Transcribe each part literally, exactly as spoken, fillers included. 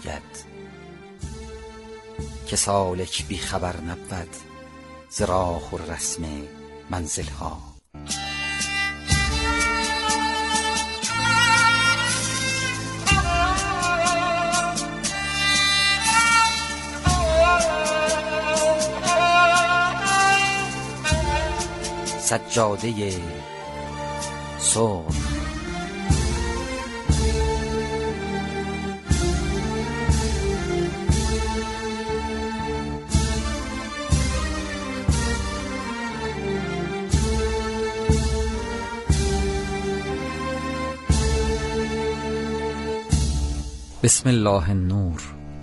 آید که سالک بی خبر نبود ز راه و رسم منزل ها. سجاده سرخ. بسم الله النور.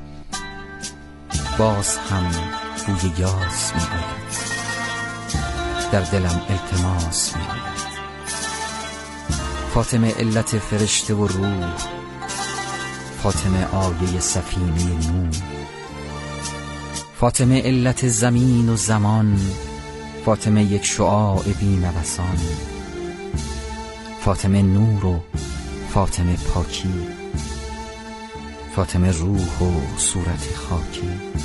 باز هم بوی یاس می آید، در دلم التماس می آید. فاطمه علت فرشته و روح، فاطمه آیه سفینه نور، فاطمه علت زمین و زمان، فاطمه یک شعاع بی نوسان، فاطمه نور و فاطمه پاکی، فاطمه روح و صورت خاکی.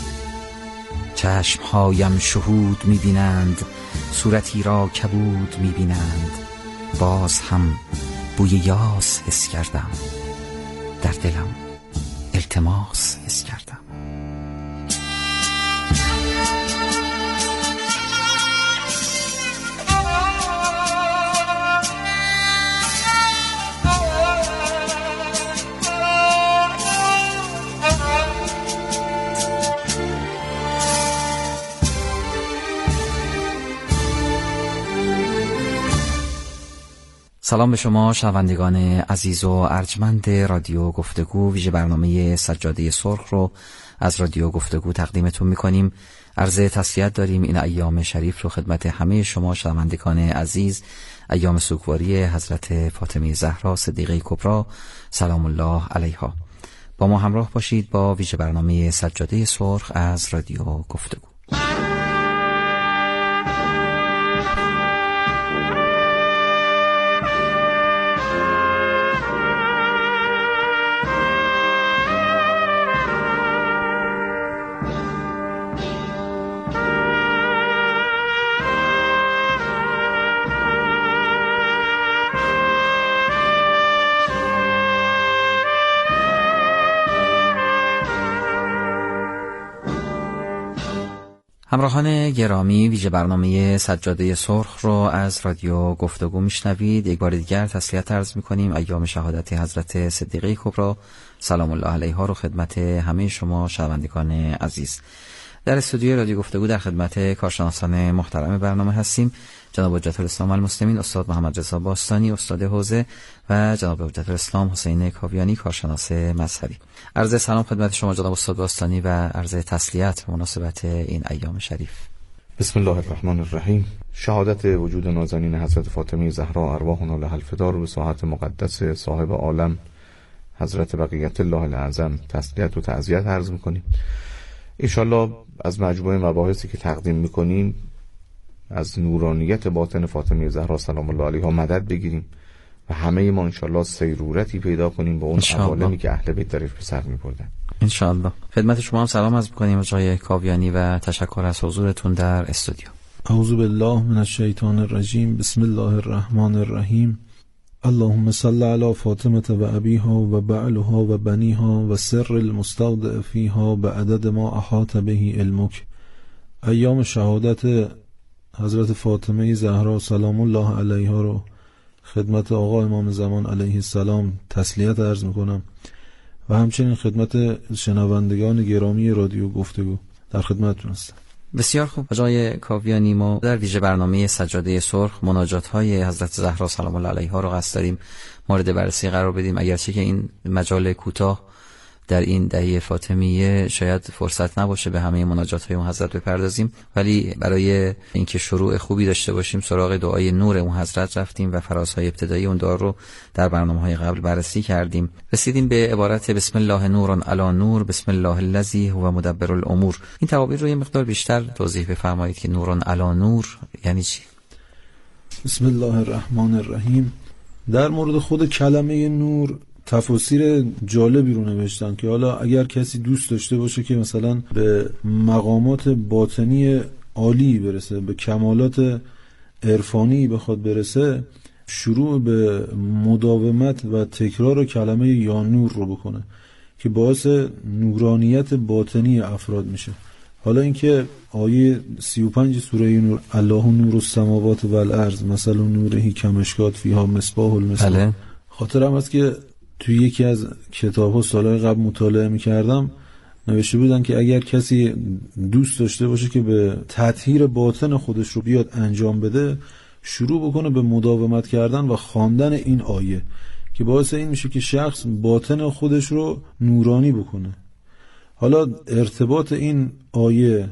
چشمهایم شهود می‌بینند، صورتی را کبود می‌بینند. باز هم بوی یاس حس کردم، در دلم التماس حس کردم. سلام به شما شنوندگان عزیز و ارجمند رادیو گفتگو. ویژه برنامه سجاده سرخ رو از رادیو گفتگو تقدیمتون میکنیم. عرض تسلیت داریم این ایام شریف رو خدمت همه شما شنوندگان عزیز، ایام سوگواری حضرت فاطمه زهرا صدیقه کبری سلام الله علیها. با ما همراه باشید با ویژه برنامه سجاده سرخ از رادیو گفتگو. همراهان گرامی، ویژه برنامه سجاده سرخ رو از رادیو گفتگو میشنوید. یک بار دیگر تسلیت عرض میکنیم. ایام شهادت حضرت صدیقه کبری سلام الله علیها رو خدمت همه شما شنوندگان عزیز. در استودیوی رادیو گفتگو در خدمت کارشناسان محترم برنامه هستیم. جناب حجت الاسلام المسلمین استاد محمد رضا باستانی استاد حوزه و جناب حجت الاسلام حسین کاویانی کارشناس مذهبی. عرض سلام خدمت شما جناب استاد باستانی و عرض تسلیت مناسبت این ایام شریف. بسم الله الرحمن الرحیم. شهادت وجود نازنین حضرت فاطمه زهرا ارواحنا لها الفدا رو به ساحت مقدس صاحب عالم حضرت بقیت الله الاعظم تسلیت و تعزیت عرض می‌کنیم. انشالله از مجموعه مباحثی که تقدیم میکنیم از نورانیت باطن فاطمه زهرا سلام الله علیها مدد بگیریم و همه ما انشالله سیرورتی پیدا کنیم با اون عوالمی که اهل بیت درش به سر میبردن انشالله. خدمت شما هم سلام عرض میکنیم جای کاویانی و تشکر از حضورتون در استودیو. اعوذ بالله من الشیطان الرجیم. بسم الله الرحمن الرحیم. اللهم صل علی فاطمه و ابیها و بعلها و بنیها و سر المستودع فیها بعدد ما احاط به علمک. ایام شهادت حضرت فاطمه زهرا سلام الله علیها رو خدمت آقا امام زمان علیه السلام تسلیت عرض میکنم و همچنین خدمت شنوندگان گرامی رادیو گفتگو در خدمتتون هستم. بسیار خوب. جای کاویانی، ما در ویژه برنامه سجاده سرخ مناجات های حضرت زهرا سلام الله علیها رو قصد داریم مورد بررسی قرار بدیم. اگرچه که این مجال کوتاه در این دهه فاطمیه شاید فرصت نباشه به همه مناجات های اون حضرت بپردازیم، ولی برای اینکه شروع خوبی داشته باشیم سراغ دعای نور اون حضرت رفتیم و فرازهای ابتدایی اون دعا رو در برنامه‌های قبل بررسی کردیم. رسیدیم به عبارت بسم الله نور علی نور بسم الله الذی هو مدبر الامور. این تعابیر رو یه مقدار بیشتر توضیح بفرمایید که نور علی نور یعنی چی؟ بسم الله الرحمن الرحیم. در مورد خود کلمه نور تفاسیر جالبی رو نوشتن که حالا اگر کسی دوست داشته باشه که مثلا به مقامات باطنی عالی برسه، به کمالات عرفانی بخواد برسه، شروع به مداومت و تکرار کلمه یا نور رو بکنه که باعث نورانیت باطنی افراد میشه. حالا اینکه آیه سی و پنج سوره نور، الله نور السماوات و الارض مثل نورهی کمشکات فیها مصباح المصباح، خاطرم هست که توی یکی از کتاب‌ها سالهای قبل مطالعه می‌کردم نوشته بودن که اگر کسی دوست داشته باشه که به تطهیر باطن خودش رو بیاد انجام بده، شروع بکنه به مداومت کردن و خواندن این آیه که باعث این میشه که شخص باطن خودش رو نورانی بکنه. حالا ارتباط این آیه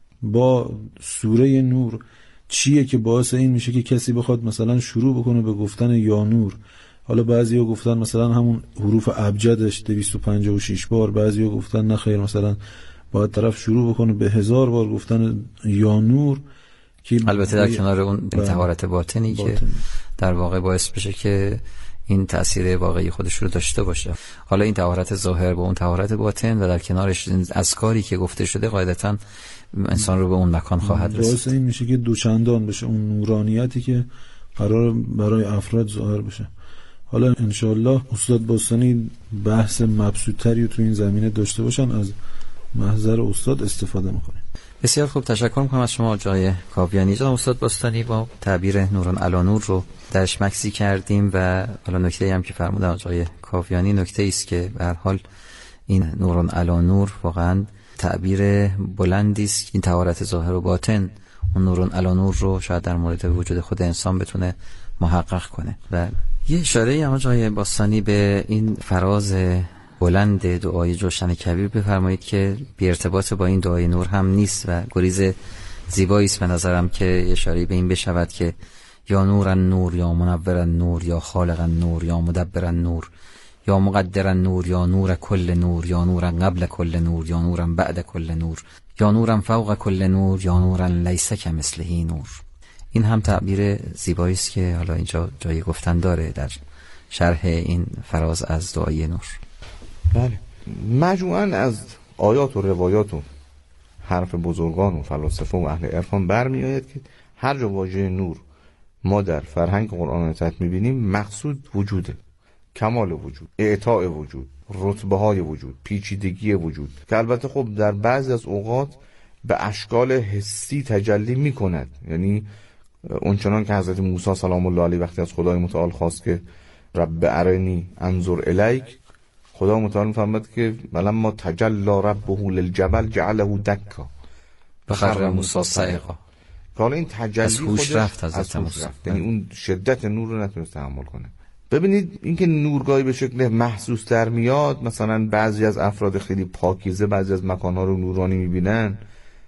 با سوره نور چیه که باعث این میشه که کسی بخواد مثلا شروع بکنه به گفتن یا نور؟ حالا بعضی‌ها گفتن مثلا همون حروف ابجدش دویست و پنجاه و شش بار، بعضی‌ها گفتن نه خیر مثلا باید طرف شروع بکنه به هزار بار گفتن یا نور، که البته در کنار اون طهارت باطنی باطن. که در واقع باعث بشه که این تأثیر واقعی خودش رو داشته باشه. حالا این طهارت ظاهر با اون طهارت باطن و در کنارش اذکاری که گفته شده قاعدتاً انسان رو به اون مکان خواهد رسید. باعث این میشه که دوچندان بشه اون نورانیتی که قرار برای افراد ظاهر بشه. حالا انشاءالله استاد باستانی بحث مبسوط‌تری رو تو این زمینه داشته باشن، از محضر استاد استفاده میکنیم. بسیار خوب، تشکر میکنم از شما آقای کاویانی. جناب استاد باستانی با تعبیر نوران علی نور رو درش مکسی کردیم و حالا نکته‌ای هم که فرمودن آقای کاویانی نکته است که به هر حال این نوران علی نور واقعا تعبیر بلندی است. این طهارت ظاهر و باطن اون نوران علی نور رو شاید در مورد وجود خود انسان بتونه محقق کنه. و یه اشاره هم آقای باستانی به این فراز بلند دعای جوشن کبیر بفرمایید که بی ارتباط با این دعای نور هم نیست و گریز زیبایی است به نظرم که اشاره به این بشود که یا نور نور یا منور نور یا خالق نور یا مدبر نور یا مقدر نور یا نور کل نور یا نور قبل کل نور یا نور بعد کل نور یا نور فوق کل نور یا نور لیس کمثله نور. این هم تعبیر زیبایی است که حالا اینجا جای گفتن داره در شرح این فراز از دعای نور. بله، مجموعاً از آیات و روایات و حرف بزرگان و فلاسفه و اهل عرفان برمی آید که هر جا واژه نور ما در فرهنگ قرآن حضرت میبینیم مقصود وجوده، کمال وجود، اعطاء وجود، رتبه های وجود، پیچیدگی وجود، که البته خب در بعضی از اوقات به اشکال حسی تجلی میکند. یعنی اونچنان که حضرت موسی سلام الله علیه وقتی از خدای متعال خواست که رب ارنی انظر الیک، خدا متعال میفرماد که ولما تجلی ربه للجبل جعله دکا فخر موسی صعقا. حالا این تجلی از هوش رفت از حضرت موسی، یعنی اون شدت نور رو نتونست تحمل کنه. ببینید اینکه نورگاهی به شکل محسوس در میاد، مثلا بعضی از افراد خیلی پاکیزه بعضی از مکانها رو نورانی میبینن.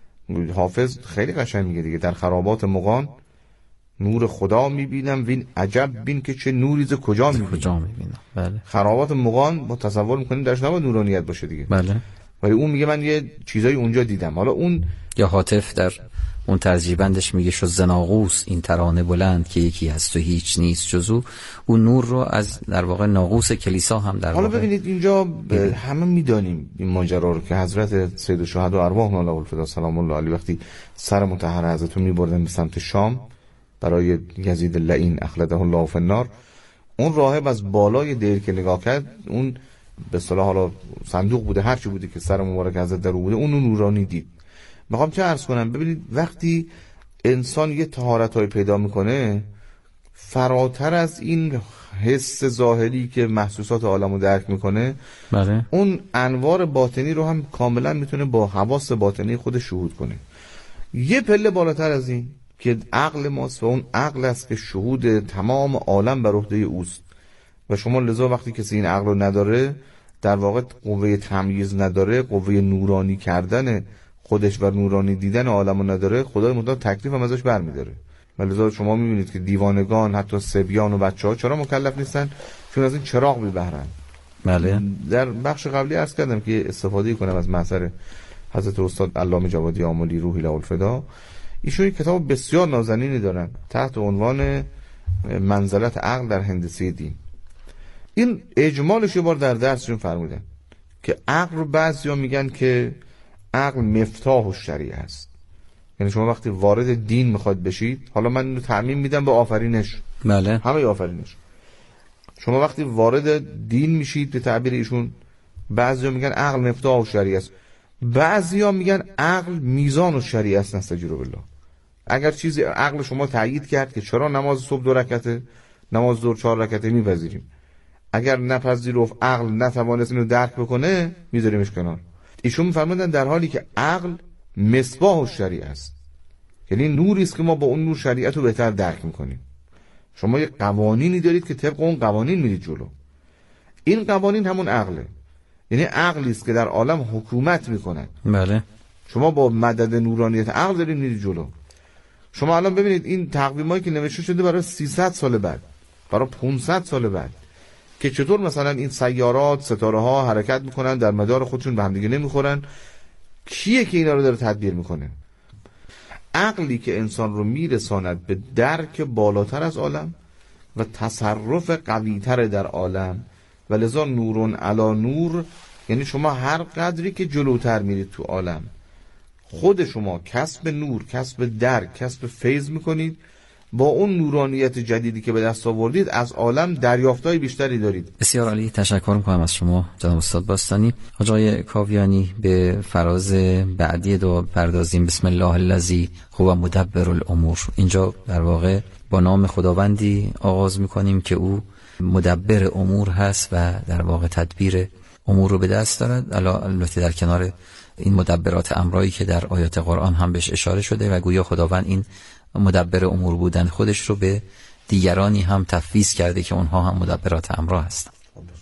حافظ خیلی قشنگ میگه دیگه، در خرابات مغان نور خدا میبینم وین عجب بین که چه نوری ز کجا میبینم. کجا میبینم. بله. خرابات مغان ما تصور میکنیم درش نباید نورانیت باشه دیگه. بله. ولی اون میگه من یه چیزایی اونجا دیدم. حالا اون یا حاطف در اون ترجیبندش میگه شو زناقوس این ترانه بلند که یکی هست و هیچ نیست جزو. اون نور رو از در واقع ناقوس کلیسا هم در حالا واقع ببینید اینجا همه میدانیم این ماجرا رو که حضرت سید الشهدا ارواحنا الله الفدا سلام الله علیه وقتی سر مطهر حضرت رو میبردن به سمت شام برای یزید اللعین اخلده الله فی النار، اون راهب از بالای دیر که نگاه کرد، اون به اصطلاح حالا صندوق بوده هر چی بوده که سر مبارک حضرت در بوده، اون نورانی دید. میخوام چه عرض کنم، ببینید وقتی انسان یه طهارت‌های پیدا میکنه فراتر از این حس ظاهری که محسوسات عالمو درک میکنه، بله. اون انوار باطنی رو هم کاملا میتونه با حواس باطنی خودش شهود کنه. یه پله بالاتر از این که عقل ماست و اون عقل است که شهود تمام عالم بر عهده اوست و شما لذا وقتی کسی این عقل رو نداره، در واقع قوه تمییز نداره، قوه نورانی کردن خودش و نورانی دیدن عالمو نداره، خدای متعال تکلیف هم ازش برمی‌داره. لذا شما می‌بینید که دیوانگان حتی صبیان و بچه‌ها چرا مکلف نیستن؟ چون از این چراغ می‌بهرن. بله. در بخش قبلی عرض کردم که استفاده کنم از محضر حضرت استاد علامه جوادی آملی روحی له الفدا. ایشون یک کتاب بسیار نازنینی دارن تحت عنوان منزلت عقل در هندسه دین. این اجمالش یه بار در درسشون فرمودن که عقل رو بعضیا میگن که عقل مفتاح الشریعه است. یعنی شما وقتی وارد دین میخواد بشید، حالا من اینو تعمیم میدم به آفرینش، بله، همه آفرینش، شما وقتی وارد دین میشید به تعبیر ایشون، بعضیا میگن عقل مفتاح الشریعه است، بعضیا میگن عقل میزان الشریعه است. نستجیر بالله. اگر چیزی عقل شما تایید کرد که چرا نماز صبح دو رکعته، نماز ظهر چهار رکعته، میپذیریم. اگر نپذیرفت، عقل نتوانست اینو درک بکنه، میذاریمش کنار. ایشون میفرمودن در حالی که عقل مصباح الشریعه است، یعنی نوری است که ما با اون نور شریعت رو بهتر درک میکنیم. شما یه قوانینی دارید که طبق اون قوانین میرید جلو. این قوانین همون عقله، یعنی عقلی است که در عالم حکومت میکنه. بله. شما با مدد نورانیت عقل دارید میرید جلو. شما الان ببینید این تقویمایی که نوشته شده برای سیصد سال بعد، برای پانصد سال بعد، که چطور مثلا این سیارات، ستاره ها حرکت میکنن، در مدار خودشون به هم دیگه نمیخورن. کیه که اینا رو داره تدبیر میکنه؟ عقلی که انسان رو میرساند به درک بالاتر از عالم و تصرف قویتر در عالم، و لذا نورون علا نور، یعنی شما هر قدری که جلوتر میرید تو عالم، خود شما کسب نور، کسب درک، کسب فیض میکنید. با اون نورانیت جدیدی که به دست آوردید از عالم دریافتای بیشتری دارید. بسیار عالی، تشکر میکنم از شما جناب استاد باستانی. آقای کاویانی، به فراز بعدی دو پردازیم. بسم الله الذی هو مدبر الامور. اینجا در واقع با نام خداوندی آغاز میکنیم که او مدبر امور هست و در واقع تدبیر امور رو به دست دارد. البته در کنار این مدبرات امرایی که در آیات قرآن هم بهش اشاره شده و گویا خداوند این مدبر امور بودن خودش رو به دیگرانی هم تفویض کرده که اونها هم مدبرات امرها هستند.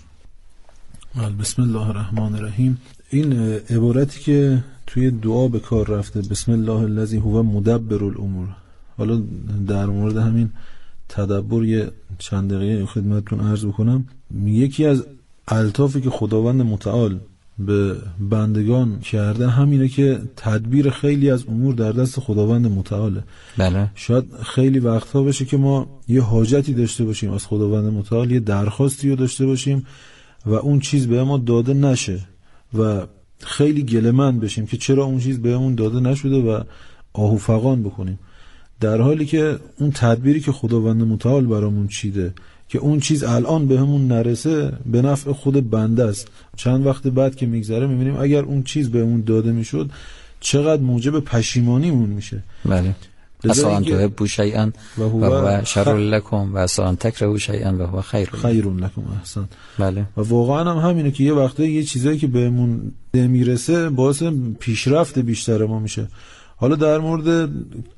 بسم الله الرحمن الرحیم. این عبارتی که توی دعا به کار رفته، بسم الله الذی هو مدبر الامور، حالا در مورد همین تدبر یه چند دقیقه خدمتتون عرض بکنم. یکی از الطافی که خداوند متعال به بندگان کرده همینه که تدبیر خیلی از امور در دست خداوند متعاله. بله. شاید خیلی وقتها بشه که ما یه حاجتی داشته باشیم از خداوند متعال، یه درخواستی رو داشته باشیم و اون چیز به ما داده نشه و خیلی گله‌مند بشیم که چرا اون چیز بهمون داده نشده و آهو فغان بکنیم، در حالی که اون تدبیری که خداوند متعال برامون چیده که اون چیز الان بهمون نرسه به نفع خود بنده است. چند وقت بعد که میگذره میبینیم اگر اون چیز بهمون داده میشد چقدر موجب پشیمانیمون میشه. بله. اصلا تحبوا شیئا و هو شر لکم و اصلا تکرهوا شیئا و هو خیر خیر لکم. احسن. بله. و واقعا هم همینه که یه وقته یه چیزایی که بهمون نمیرسه باعث پیشرفت بیشتر ما میشه. حالا در مورد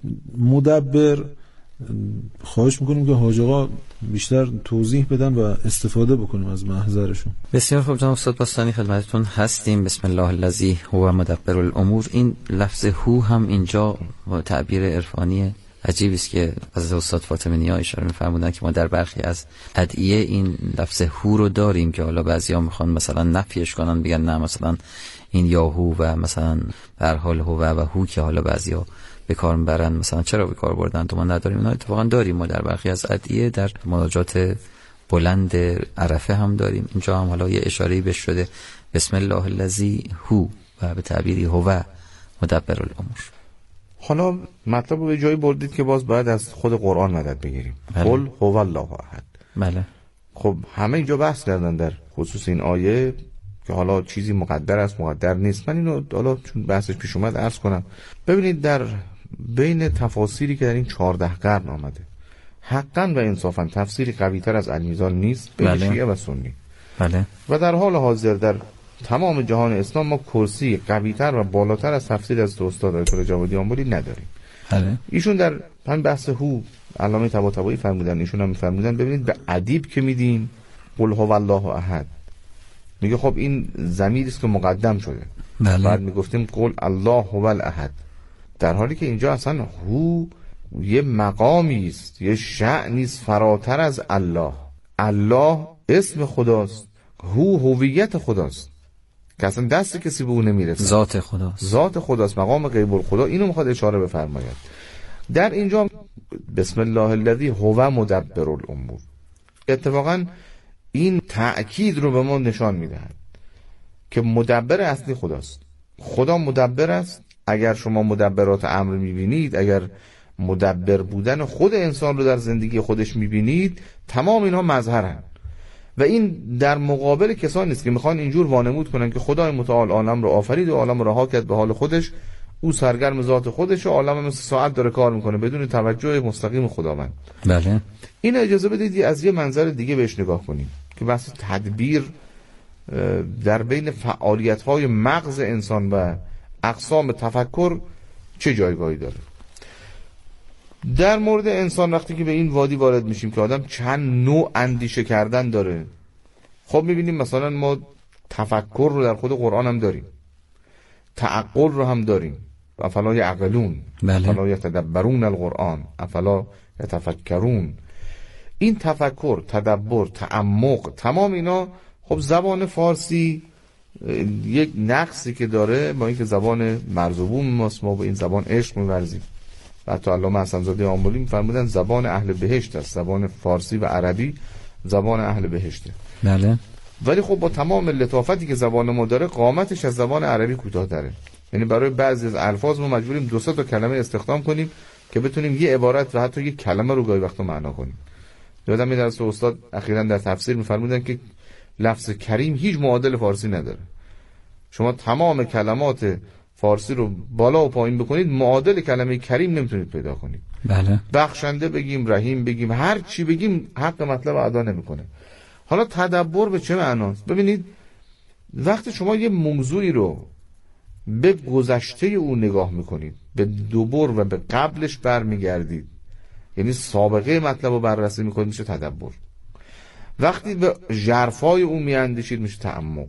مدبر خواهش میکنیم که حاج آقا بیشتر توضیح بدن و استفاده بکنیم از محضرشون. بسیار خوب جناب استاد باستانی، خدمتتون هستیم. بسم الله الذی هو مدبر الامور. این لفظ هو هم اینجا تعبیر عرفانی عجیبی است که از استاد فاطمی نیا اشاره می‌فرمودن که ما در برخی از ادعیه این لفظ هو رو داریم که حالا بعضیا میخوان مثلا نفیش کنن، بگن نه مثلا این یاهو و مثلا به هر حال هو و هو که حالا بعضیا به کار میبرن، مثلا چرا به کار بردن تو ما نداریم. اینا اتفاقا داریم، ما در برخی از ادعیه در مناجات بلند عرفه هم داریم. اینجا هم حالا یه اشاره‌ای بهش شده، بسم الله الذی هو و به تعبیری هو مدبر الامور. حالا مطلب رو به جایی بردید که باز باید از خود قرآن مدد بگیریم. قل هو الله احد. بله. خب همه اینجا بحث کردن در خصوص این آیه که حالا چیزی مقدر است مقدر نیست. من اینو حالا چون بحثش پیش اومد عرض کنم. ببینید در بین تفاسیری که در این چهارده قرن آمده، حقا و انصافا تفسیری قوی‌تر از المیزان نیست بین بله. شیعه و سنی. بله. و در حال حاضر در تمام جهان اسلام ما کرسی قوی‌تر و بالاتر از تفسیر از استاد آیت الله جوادی آنباری نداریم. بله. ایشون در همین بحث هو علامه طباطبایی فرمودن، ایشون هم می‌فرمودن ببینید به ادیب که میدیم قل هو الله احد، میگه خب این ضمیری است که مقدم شده. بله. بعد میگفتیم قل الله هو الاحد، در حالی که اینجا اصلا هو یه مقامی است، یه شأنی است فراتر از الله. الله اسم خداست، هو هویت خداست که اصلا دست کسی به اون نمیرسه. ذات خداست. ذات خداست، مقام غیب الخدا. اینو میخواد اشاره بفرماید. در اینجا بسم الله الذی هو مدبر الامور، اتفاقا این تأکید رو به ما نشان میدهد که مدبر اصلی خداست. خدا مدبر است. اگر شما مدبرات امر میبینید، اگر مدبر بودن خود انسان رو در زندگی خودش میبینید، تمام اینها مظهرن و این در مقابل کسانی نیست که میخوان اینجور وانمود کنن که خدای متعال عالم رو آفرید و عالم رو رها کرد به حال خودش، او سرگرم ذات خودش و عالم مثل ساعت داره کار میکنه بدون توجه مستقیم خداوند. بله. این اجازه بدید از یه منظر دیگه بهش نگاه کنیم که بحث تدبیر در بین فعالیت‌های مغز انسان و اقسام تفکر چه جایگاهی داره. در مورد انسان وقتی که به این وادی وارد میشیم که آدم چند نوع اندیشه کردن داره، خب میبینیم مثلا ما تفکر رو در خود قرآن هم داریم، تعقل رو هم داریم، افلا یعقلون، افلا یتدبرون القرآن، افلا یتفکرون. این تفکر، تدبر، تعمق، تمام اینا خب زبان فارسی یک نقصی که داره با اینکه زبان مرزبون ماست، ما با این زبان عشق می‌ورزیم. حتی علامه حسن‌زاده آملی می‌فرمودن زبان اهل بهشت است، زبان فارسی و عربی زبان اهل بهشته. بله. ولی خب با تمام لطافتی که زبان ما داره قامتش از زبان عربی کوتاه‌تره. یعنی برای بعضی از الفاظ ما مجبوریم دو سه تا کلمه استخدام کنیم که بتونیم یه عبارت و حتی یک کلمه رو گاهی وقتا معنا کنیم. یادم میاد از استاد اخیراً در تفسیر می‌فرمودن که لفظ کریم هیچ معادل فارسی نداره. شما تمام کلمات فارسی رو بالا و پایین بکنید، معادل کلمه کریم نمیتونید پیدا کنید. بله. بخشنده بگیم، رحیم بگیم، هر چی بگیم حق مطلب ادا نمیکنه. حالا تدبر به چه معناست؟ ببینید وقتی شما یه موضوعی رو به گذشته او نگاه میکنید، به دوبر و به قبلش برمیگردید، یعنی سابقه مطلب رو بررسی میکنید، میشه تدبر. وقتی به ژرفای او میاندیشید میشه تعمق.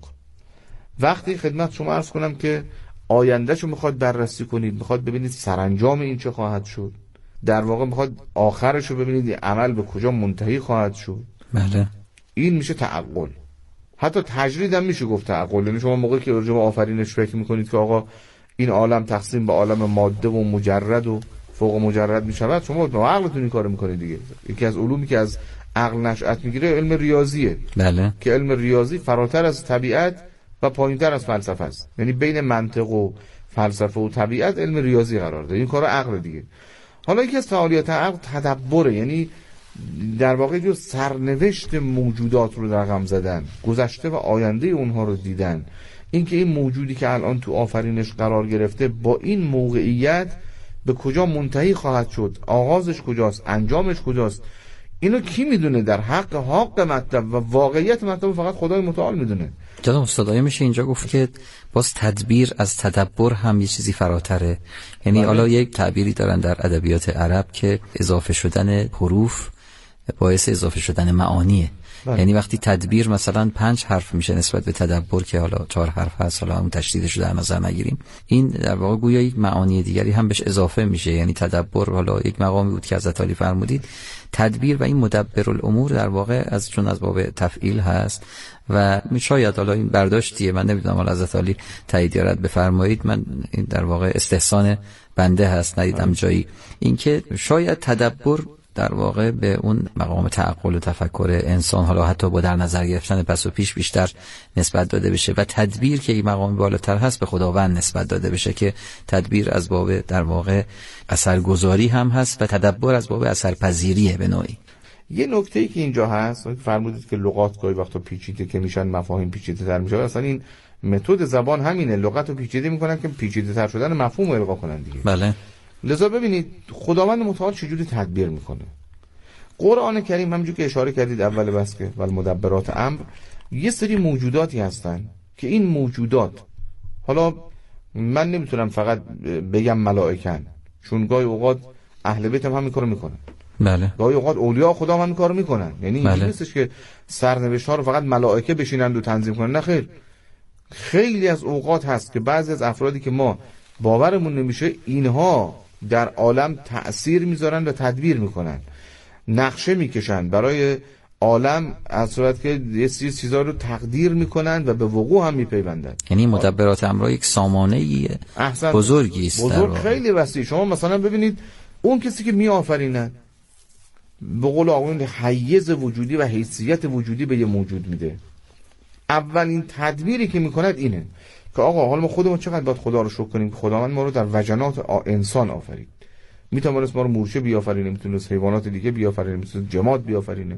وقتی خدمت شما عرض کنم که آیندهشو میخواد بررسی کنید، میخواد ببینید سرانجام این چه خواهد شد، در واقع میخواد آخرشو ببینید عمل به کجا منتهی خواهد شد، بله، این میشه تعقل. حتی تجرید هم میشه گفت تعقل. یعنی شما موقعی که راجع به آفرینش فکر میکنید که آقا این عالم تقسیم به عالم ماده و مجرد و فوق مجرد میشود، شما با عقلتون این کارو میکنید دیگه. یکی از علومی که از عقل نشأت میگیره علم ریاضیه. بله. که علم ریاضی فراتر از طبیعت و پایینتر از فلسفه است. یعنی بین منطق و فلسفه و طبیعت علم ریاضی قرار داره. این کار عقل دیگه. حالا یکی از فعالیت عقل تدبره، یعنی در واقع جو سرنوشت موجودات رو رقم زدن، گذشته و آینده اونها رو دیدن، اینکه این موجودی که الان تو آفرینش قرار گرفته با این موقعیت به کجا منتهی خواهد شد، آغازش کجاست، انجامش کجاست، اینو کی میدونه؟ در حق حق مطلب و واقعیت مطلب فقط خدای متعال میدونه. جناب استاد آیا میشه اینجا گفت که باز تدبیر از تدبر هم یه چیزی فراتره؟ یعنی حالا یک تعبیری دارن در ادبیات عرب که اضافه شدن حروف باعث اضافه شدن معانیه. بله. یعنی وقتی تدبیر مثلا پنج حرف میشه نسبت به تدبر که حالا چهار حرف هست، حالا اون تشدیدش رو در نظر نگیریم، این در واقع گویا یک معانی دیگری هم بهش اضافه میشه. یعنی تدبر حالا یک مقامی بود که حضرت علی فرمودید، تدبیر و این مدبر الامور در واقع از چون از باب تفعیل هست و شاید حالا این برداشتیه، من نمیدونم، حالا حضرت علی تایید یارد بفرمایید، من این در واقع استحسان بنده هست، ندیدم جایی، اینکه شاید تدبر در واقع به اون مقام تعقل و تفکر انسان حالا حتی با در نظر گرفتن پس و پیش بیشتر نسبت داده بشه و تدبیر که این مقام بالاتر هست به خداوند نسبت داده بشه که تدبیر از باب در واقع اثرگذاری هم هست و تدبر از باب اثرپذیریه به نوعی. یه نکته‌ای که اینجا هست، فرمودید که لغات گاهی وقتا پیچیده که میشن، مفاهیم پیچیده تر میشه. اصلا این متد زبان همینه، لغت رو پیچیده میکنن که پیچیده تر شدن مفهوم رو القا کنن دیگه. بله. لذا ببینید خداوند متعال چجوری تدبیر میکنه. قرآن کریم همونجوری که اشاره کردید اول بس که والمدبرات امر، یه سری موجوداتی هستن که این موجودات، حالا من نمیتونم فقط بگم ملائکن، چون گاهی اوقات اهل بیت هم همین کارو میکنن. بله. گاهی اوقات اولیاء خدا هم همین کارو میکنن. یعنی این بله. نیستش که سرنوشت ها رو فقط ملائکه بشینند و تنظیم کنن، نه خیر. خیلی از اوقات هست که بعضی از افرادی که ما باورمون نمیشه اینها در عالم تأثیر میذارن و تدبیر میکنن، نقشه میکشن برای عالم، از صورت که یه سری چیزا رو تقدیر میکنن و به وقوع هم میپیوندن. یعنی مدبرات امر یک سامانه بزرگی است، بزرگ خیلی وسیع. شما مثلا ببینید اون کسی که میآفرینه، به قول آقایون حیز وجودی و حیثیت وجودی به یه موجود میده. اولین تدبیری که میکند اینه که آقا حالا ما خودمون چقدر باید خدا رو شکر کنیم که خداوند ما رو در وجنات انسان آفرید. میتونست ما رو مورچه بیافرینه، میتونست حیوانات دیگه بیافرینه، میتونست جماد بیافرینه.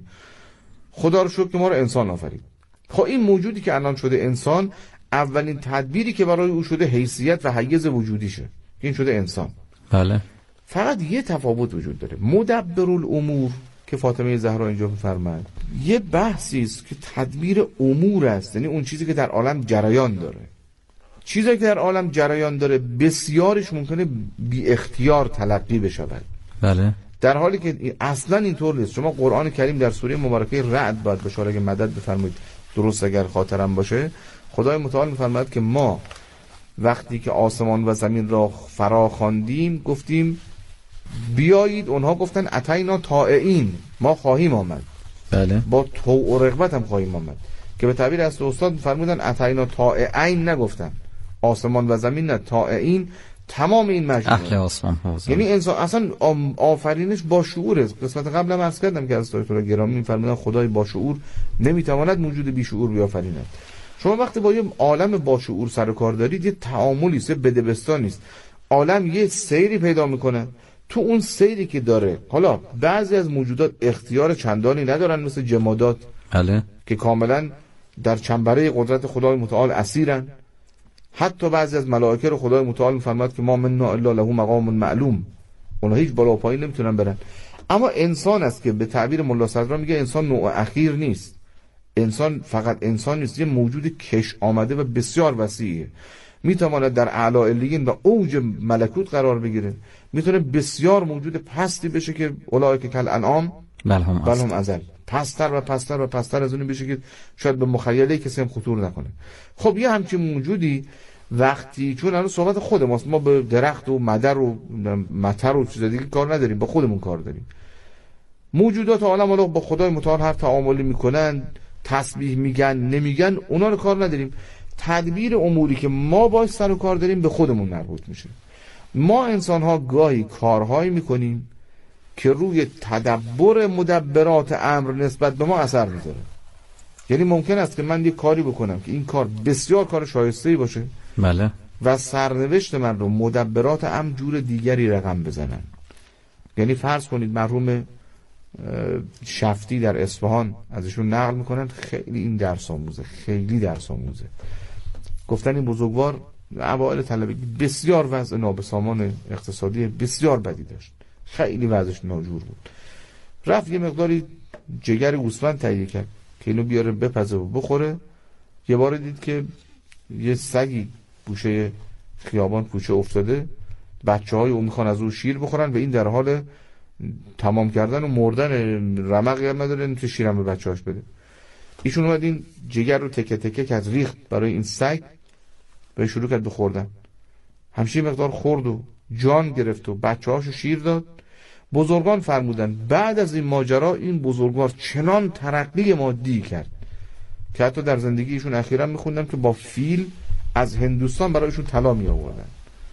خدا رو شکر که ما رو انسان آفرید. خب این موجودی که الان شده انسان، اولین تدبیری که برای او شده حیثیت و حیز وجودیشه. این شده انسان. بله. فقط یه تفاوت وجود داره. مدبر الامور که فاطمه زهرا اینجا می‌فرماید یه بحثی است که تدبیر امور است، یعنی اون چیزی که در عالم جریان داره. چیزی که در عالم جریان داره بسیارش ممکنه بی اختیار تلقی بشود. بله. در حالی که اصلا اینطور نیست. شما قرآن کریم در سوره مبارکه رعد باید بشه، اگه مدد بفرمایید درست اگر خاطرم باشه، خدای متعال می‌فرماید که ما وقتی که آسمان و زمین را فرا خواندیم گفتیم بیایید، اونها گفتن اتینا طائعین، ما خواهیم آمد. بله. با طوع و رغبت هم خواهیم آمد، که به تعبیر از استاد فرمودن اتینا طائعین نگفتن، آسمان و زمین نه، طائعین تمام این مجموعه اهل آسمان ها. یعنی انسان اصلا آفرینش با شعوره. قسمت قبلم عرض کردم که از دکتر گرامی می‌فرمودن خدای با شعور نمیتواند موجود بی شعور بیافریند. شما وقتی با یه عالم با شعور سر و کار دارید، یه تعاملی است، بدبستانی است. عالم یه سیری پیدا میکنه، تو اون سیری که داره، حالا بعضی از موجودات اختیار چندانی ندارن مثل جمادات، بله، که کاملا در چنبره قدرت خدای متعال اسیرن. حتی بعضی از ملائکه رو خدای متعال میفرماید که ما منا الا له مقام معلوم، اونها هیچ بالا و پایین نمیتونن برن. اما انسان است که به تعبیر ملا صدرا میگه انسان نوع اخیر نیست. انسان فقط انسان نیست، یه موجود کش آمده و بسیار وسیعه. میتواند در اعلی علیین و اوج ملکوت قرار بگیره، میتونه بسیار موجود پستی بشه که اولئک کالانعام بل هم بل هم اضل، پستر و پستر و پستر از اون بشه که شاید به مخیله کسی هم خطور نکنه. خب یه همچین موجودی وقتی، چون الان صحبت خود ماست، ما به درخت و مدر و مطر و چیز دیگه کار نداریم، با خودمون کار داریم. موجودات عالم حالا با خدای متعال هر تعاملی میکنن، تسبیح میگن نمیگن، اونا رو کار نداریم. تدبیر اموری که ما باید سر و کار داریم به خودمون مربوط میشه. ما انسان ها گاهی کارهایی میکنیم که روی تدبر مدبرات امر نسبت به ما اثر میذاره. یعنی ممکن است که من یک کاری بکنم که این کار بسیار کار شایسته‌ای باشه، بله، و سرنوشت من رو مدبرات امر جور دیگری رقم بزنن. یعنی فرض کنید مرحوم شفتی در اصفهان ازشون نقل میکنن، خیلی این درس آموزه، خیلی درس آموزه. گفتن این بزرگوار اوائل طلبگی بسیار وضع نابسامان اقتصادی بسیار بدی داشت، خیلی وضعش ناجور بود. رفت یه مقداری جگر گوسفند تهیه کرد که اینو بیاره بپزه و بخوره. یه بار دید که یه سگی گوشه خیابان کوچه افتاده، بچه‌های اون میخوان از اون شیر بخورن و این در حال تمام کردن و مردن، رمقی هم نداره تو شیرم به بچه‌هاش بده. ایشون اومد این جگر رو تکه تکه کرد، ریخت برای این سگ و شروع کرد به خوردن. همشه مقدار خورد و جان گرفت و بچه‌هاشو شیر داد. بزرگان فرمودن بعد از این ماجرا این بزرگوار چنان ترقی مادی کرد که حتی در زندگیشون اخیراً میخوندم که با فیل از هندوستان برایشون طلا می آوردن.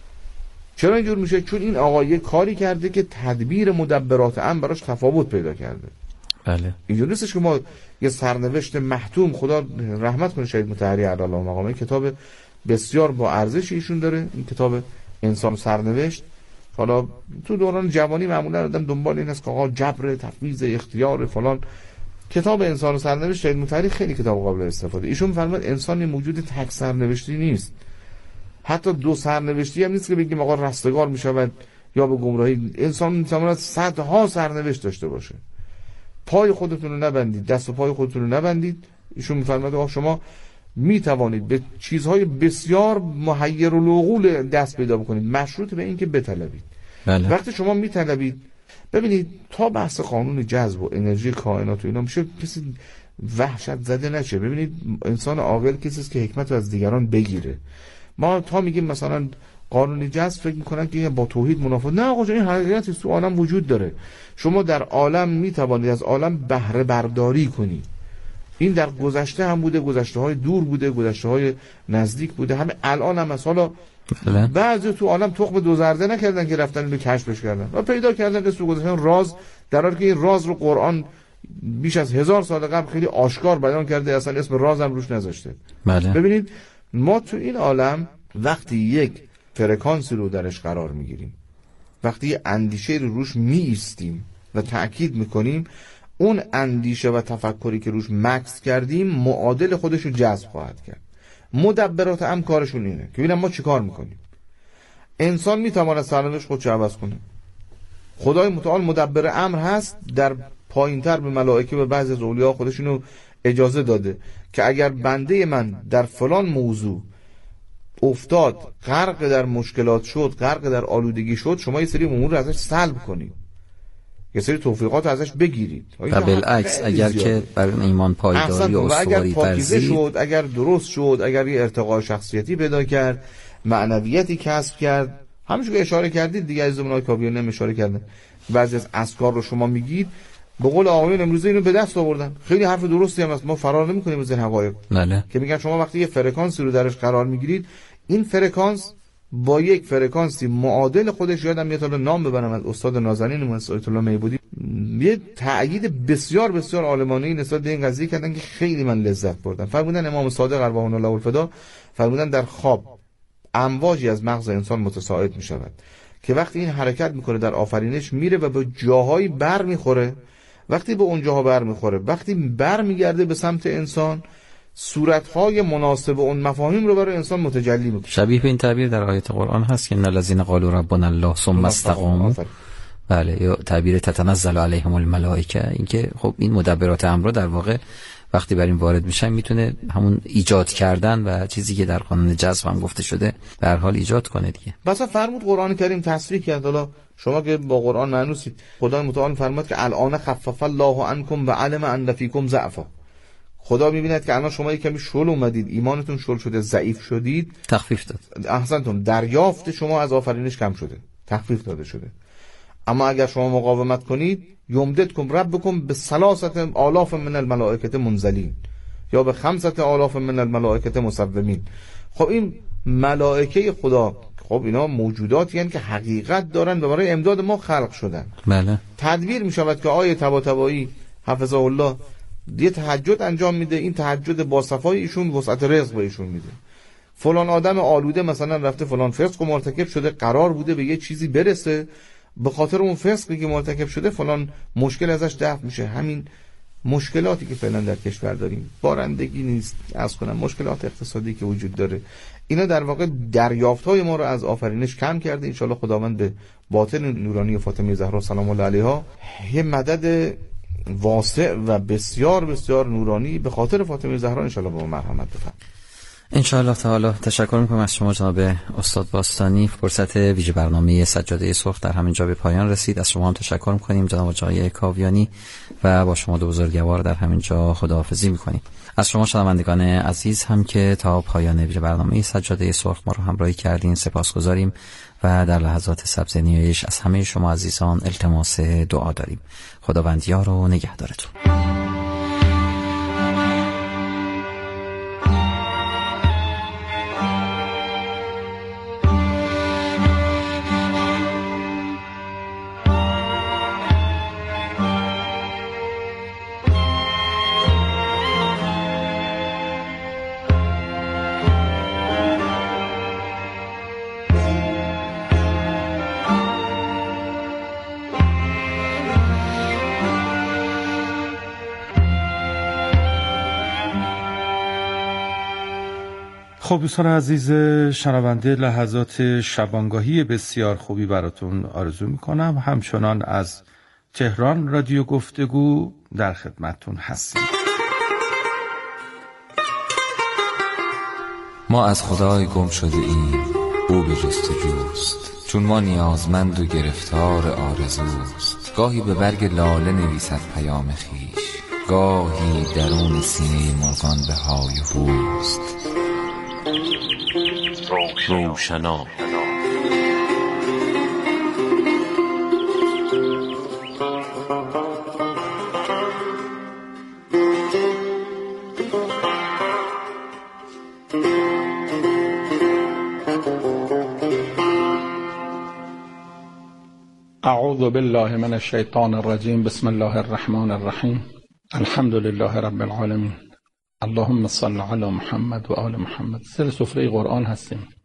چرا اینجور میشه؟ چون این آقا یه کاری کرده که تدبیر مدبرات امر براش تفاوت پیدا کرده. بله، اینجور نیستش که ما یه سرنوشت محتوم، خدا رحمت کنه شهید مطهری علی الله مقامه، کتاب بسیار با ارزش ایشون داره، این کتاب انسان سرنوشت. حالا تو دوران جوانی معمولا آدم دنبال این است که آقا جبر، تفویض، اختیار فلان. کتاب انسان سرنوشت شهید مطهری خیلی کتاب قابل استفاده. ایشون فرمود انسان موجود تک سرنوشتی نیست، حتی دو سرنوشتی هم نیست که بگیم آقا رستگار میشود یا به گمراهی. انسان میتواند صدها سرنوشت داشته باشه. پای خودتون رو نبندید، دست و پای خودتون رو نبندید. ایشون میفرماید آقا شما میتوانید به چیزهای بسیار محیر العقول دست پیدا بکنید، مشروط به این که بطلبید. بله. وقتی شما میطلبید، ببینید تا بحث قانون جذب و انرژی کائنات و اینا میشه، کسی وحشت زده نشه. ببینید انسان عاقل کسی است که حکمت رو از دیگران بگیره. ما تا میگیم مثلا قانون جذب فکر میکنن که با توحید منافات. نه آقا، این حقیقتی تو عالم وجود داره. شما در عالم میتوانید از عالم بهره برداری کنی. این در گذشته هم بوده، گذشته های دور بوده، گذشته های نزدیک بوده، همه الان هم هست. حالا بعضی تو عالم تخم دو زرده نکردن که رفتن اینو کشفش کردن و پیدا کردن اسم گذاشتن راز، در حالی که این راز رو قرآن بیش از هزار سال قبل خیلی آشکار بیان کرده، اصلا اسم راز هم روش نذاشته. بله. ببینید ما تو این عالم وقتی یک فرکانسی رو درش قرار میگیریم، وقتی یه اندیشه رو روش می ایستیم و تأکید میکنیم، اون اندیشه و تفکری که روش مکث کردیم معادل خودش رو جذب خواهد کرد. مدبرات هم کارشون اینه که ببینم ما چی کار میکنیم. انسان میتواند سرنوشت خودش عوض کنه. خدای متعال مدبر امر هست، در پایینتر به ملائکه و بعضی از اولیا خودشونو اجازه داده که اگر بنده من در فلان موضوع افتاد، غرق در مشکلات شد، غرق در آلودگی شد، شما یه سری امور رو ازش سلب کنید، یه سری توفیقات ازش بگیرید. و بالعکس اگر که بر ایمان پایداری و استواری پاکیزه شد، اگر درست شد، اگر یه ارتقاء شخصیتی پیدا کرد، معنویتی کسب کرد، همونجوری که اشاره کردید دیگه، از زمانهای کاویانی هم اشاره کردن، بعضی از اذکار رو شما میگید، به قول آقایون امروزه اینو به دست آوردن. خیلی حرف درستی هم هست، ما فرار نمی‌کنیم از این حقایق. بله. که میگن شما وقتی یه فرکانسی رو درش قرار میگیرید، این فرکانس با یک فرکانسی معادل خودش، یادم میاد حالا نام ببرم از استاد نازنین آیت الله میبودی، یه تأیید بسیار بسیار عالمانه‌ای نسبت به این قضیه کردن که خیلی من لذت بردم. فرمودن امام صادق ارواح الله الفدا، فرمودن در خواب امواجی از مغز انسان متساعد میشود که وقتی این حرکت میکنه در آفرینش میره و به جاهایی بر میخوره، وقتی به اون جاها بر میخوره، وقتی بر میگرده به سمت انسان، صورتهای مناسب اون مفاهیم رو برای انسان متجلی میکنه. شبیه به این تعبیر در آیت قرآن هست که ان الذين قالوا ربنا الله ثم استقاموا. بله، یا تعبیر تتنزل علیهم الملائکه، اینکه خب این مدبرات امر در واقع وقتی بر این وارد میشن میتونه همون ایجاد کردن و چیزی که در قانون جذب هم گفته شده به هر حال ایجاد کنه دیگه. مثلا فرمود قرآن کریم تصریح کرد، حالا شما که با قرآن معنوسید، خدای متعال فرمود که الان خفف الله عنکم و علم ان فیکم ضعفا. خدا میبیند که الان شما یک کمی شل اومدید، ایمانتون شل شده، ضعیف شدید، تخفیف داد. احسنتم، دریافت شما از آفرینش کم شده، تخفیف داده شده. اما اگر شما مقاومت کنید، یمددکم ربکم به ثلاثه آلاف من الملائکه منزلین، یا به خمسه آلاف من الملائکه مسومین. خب این ملائکه خدا، خب اینا موجوداتی هستند که حقیقت دارن و برای امداد ما خلق شدن. بله. تدبیر می شود که آیه طباطبایی حفظه الله یه تهجد انجام میده، این تهجد با صفای ایشون وسعت رزق به ایشون میده. فلان آدم آلوده مثلا رفته فلان فسق و مرتکب شده، قرار بوده به یه چیزی برسه، به خاطر اون فسقی که مرتکب شده فلان مشکل ازش دفع میشه. همین مشکلاتی که فعلا در کشور داریم، بارندگی نیست، از کنم مشکلات اقتصادی که وجود داره، اینا در واقع دریافت‌های ما رو از آفرینش کم کرده. ان شاءالله خداوند به باطن نورانی فاطمه زهرا سلام الله علیها یه مدد واسع و بسیار بسیار نورانی به خاطر فاطمه زهرا ان شاءالله به ما مرحمت بفرمایید. ان شاء الله تعالی. تشکر می‌کنم از شما جناب استاد باستانی. فرصت ویژه برنامه سجاده سرخ در همین جا به پایان رسید. از شما هم تشکر می‌کنیم جناب آقای کاویانی و با شما دو بزرگوار در همین جا خداحافظی می‌کنیم. از شما شنوندگان عزیز هم که تا پایان ویژه برنامه سجاده سرخ ما رو همراهی کردین سپاسگزاریم و در لحظات سبز نیایش از همه شما عزیزان التماس دعا داریم. خداوند یار و نگهدارتون. خب دوستان عزیز شنونده، لحظات شبانگاهی بسیار خوبی براتون آرزو میکنم. همچنان از تهران رادیو گفتگو در خدمتتون هستیم. ما از خدای گم شده ایم، او به جستجوست، چون ما نیازمند و گرفتار آرزوست. گاهی به برگ لاله نویسد پیام خیش، گاهی درون سینه مرغان به های هوست. روشنا اعوذ بالله من الشیطان الرجیم. بسم الله الرحمن الرحیم. الحمد لله رب العالمین. اللهم صل علی محمد و آل محمد. سر سفره قرآن هستیم.